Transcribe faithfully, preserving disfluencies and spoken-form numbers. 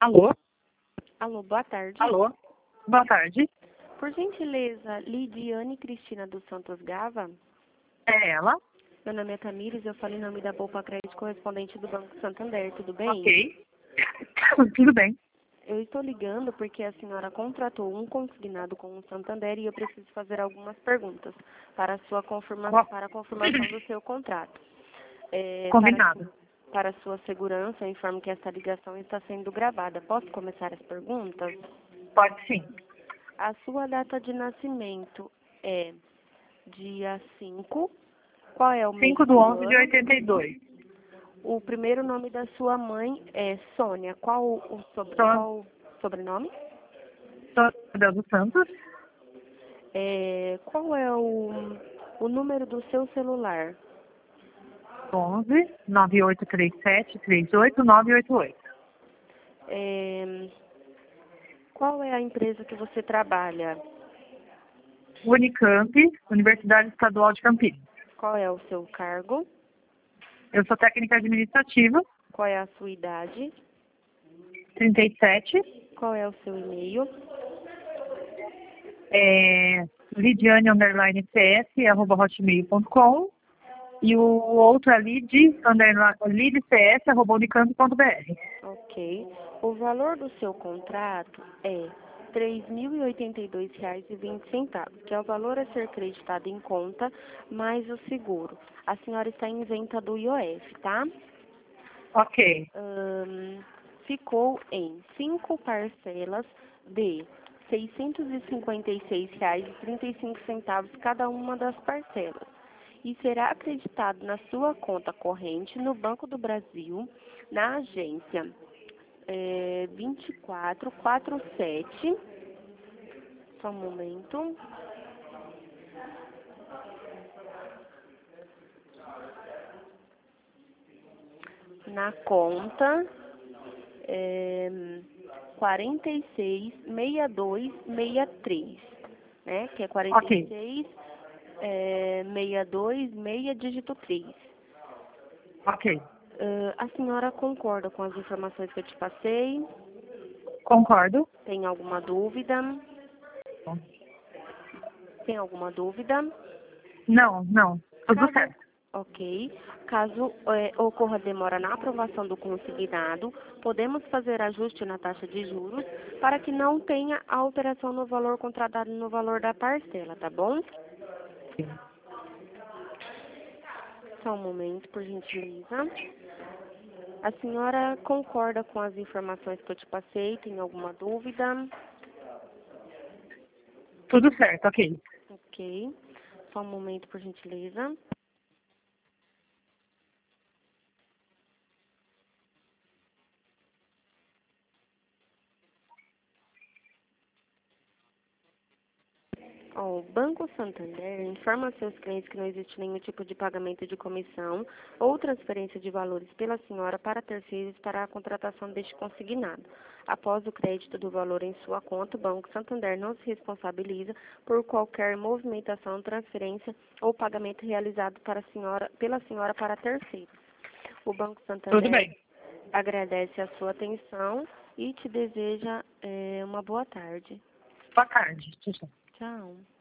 Alô? Alô, boa tarde. Alô? Boa tarde. Por gentileza, Lidiane Cristina dos Santos Gava? É ela? Meu nome é Tamires, eu falo em nome da Poupa Crédito, correspondente do Banco Santander, tudo bem? Ok. Tudo bem. Eu estou ligando porque a senhora contratou um consignado com o Santander e eu preciso fazer algumas perguntas para a sua confirma Qual- para a confirmação do seu contrato. É, Combinado. Para, para a sua segurança, eu informo que esta ligação está sendo gravada. Posso começar as perguntas? Pode sim. A sua data de nascimento é dia cinco. Qual é o mês cinco do do onze de ano? oitenta e dois. O primeiro nome da sua mãe é Sônia. Qual o sobre, Sou, qual o sobrenome? sou Isabel dos Santos. É, qual é o, o número do seu celular? onze nove oito três sete três oito nove oito oito. É, qual é a empresa que você trabalha? Unicamp, Universidade Estadual de Campinas. Qual é o seu cargo? Eu sou técnica administrativa, Qual é a sua idade? trinta e sete. Qual é o seu e-mail? É, Lidiane underline cs, arroba hotmail ponto com. E o outro é lid, underline, lidcs, arroba unicamp ponto br. Ok. O valor do seu contrato é três mil e oitenta e dois reais e vinte centavos, que é o valor a ser creditado em conta, mais o seguro. A senhora está isenta do I O F, tá? Ok. Ahn, ficou em cinco parcelas de seiscentos e cinquenta e seis reais e trinta e cinco centavos cada uma das parcelas. E será acreditado na sua conta corrente no Banco do Brasil, na agência é, vinte e quatro quarenta e sete. Só um momento. Na conta é, quarenta e seis sessenta e dois sessenta e três, né? Que é quarenta e Ok. seis é, sessenta e dois seis dígito três. Ok. Uh, a senhora concorda com as informações que eu te passei? Concordo. Tem alguma dúvida? Tem alguma dúvida? Não, não. Tudo Caso, certo. ok. Caso é, ocorra demora na aprovação do consignado, podemos fazer ajuste na taxa de juros para que não tenha alteração no valor contratado no valor da parcela, tá bom? Só um momento, por gentileza. A senhora concorda com as informações que eu te passei? Tem alguma dúvida? Tudo certo, ok. Ok. Só um momento, por gentileza. Ó, o Banco Santander informa a seus clientes que não existe nenhum tipo de pagamento de comissão ou transferência de valores pela senhora para terceiros para a contratação deste consignado. Após o crédito do valor em sua conta, o Banco Santander não se responsabiliza por qualquer movimentação, transferência ou pagamento realizado para a senhora, pela senhora para terceiros. O Banco Tudo Santander bem. agradece a sua atenção e te deseja eh, uma boa tarde. Boa tarde. Tchau, tchau. Tchau.